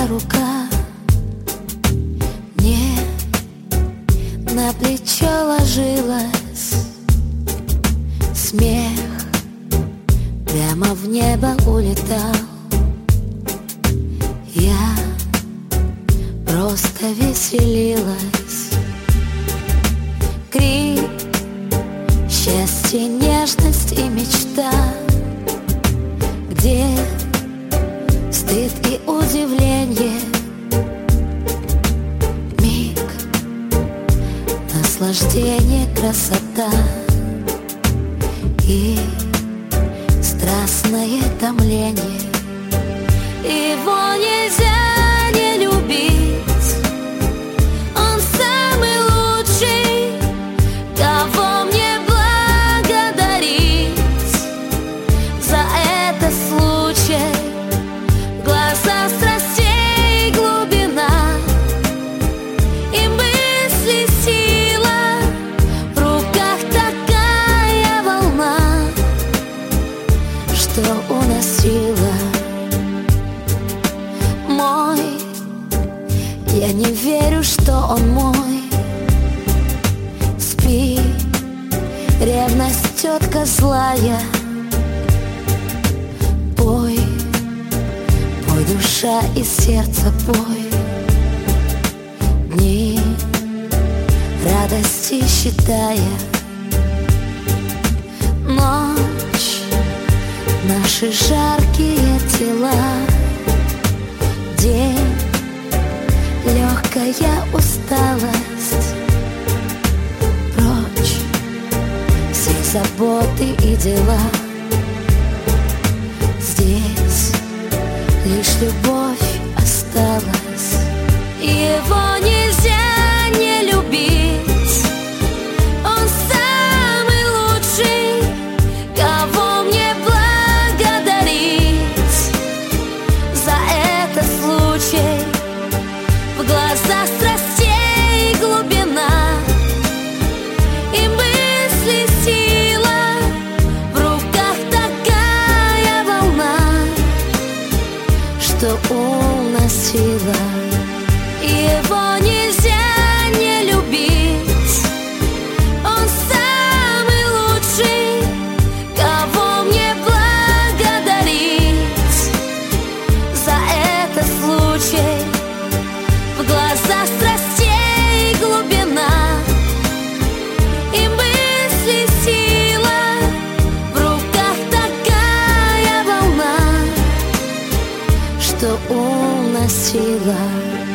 твоя рука мне на плечо ложилась, смех прямо в небо улетал. Я просто веселилась. Крик, счастье, нежность и мечта, где стыд и удивление, миг, наслаждение, красота и страстное томление. Его нельзя не любить, он самый лучший, кого мне благодарить за этот случай. Глаза страстей, глубина и мысли сила, в руках такая волна, что уносила. Мой, я не верю, что он мой. Спи, ревность, тетка злая. Пой, пой, душа и сердце, пой. Дни радости считая, ночь, наши жаркие тела, день, легкая усталость, прочь все заботы и дела. Здесь лишь любовь осталась. Его нельзя не любить, он самый лучший, кого мне благодарить за этот случай. В глазах страстей глубина и мысли сила, в руках такая волна, что уносила. Его нельзя не любить, он самый лучший, кого мне благодарить за этот случай. В глазах страстей глубина и мысли сила, в руках такая волна, что уносила.